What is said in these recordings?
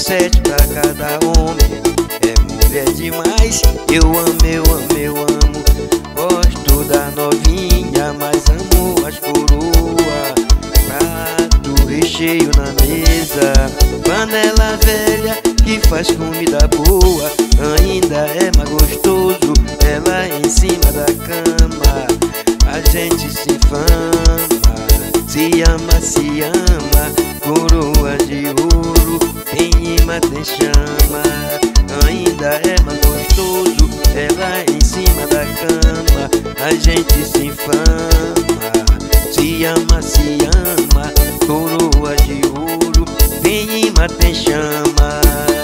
7 pra cada homem. É mulher demais, eu amo, eu amo, eu amo. Gosto da novinha, mas amo as coroa. Prato recheio na mesa, panela velha que faz comida boa. Ainda é mais gostoso ela em cima da cama. A gente se fama, se ama, se ama. Coroa de ouro, tem imã, tem chama. Ainda é mais gostoso ela em cima da cama. A gente se fama, se ama, se ama. Coroa de ouro, tem imã, tem chama.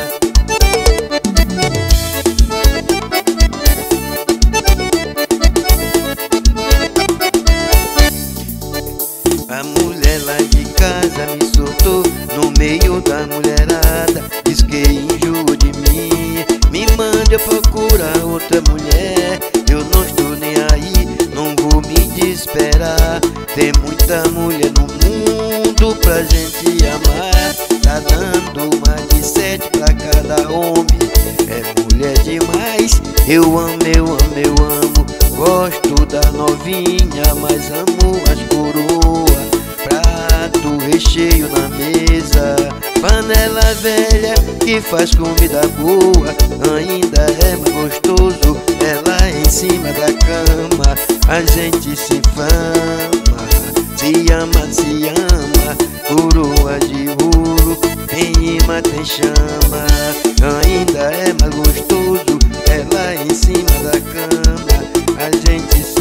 A mulher lá de casa me soltou no meio da mulherada. Diz que enjoou de mim, me manda eu procurar outra mulher. Eu não estou nem aí, não vou me desesperar. Tem muita mulher no mundo pra gente amar. Tá dando mais de 7 pra cada homem. É mulher demais, eu amo, eu amo, eu amo. Gosto da novinha, mas amo as coroa. Prato recheio na mesa, panela velha que faz comida boa. Ainda é mais gostoso ela em cima da cama. A gente se fama, se ama, se ama. Coroa de ouro, tem imã, tem chama. Ainda é mais gostoso ela em cima da cama. A gente se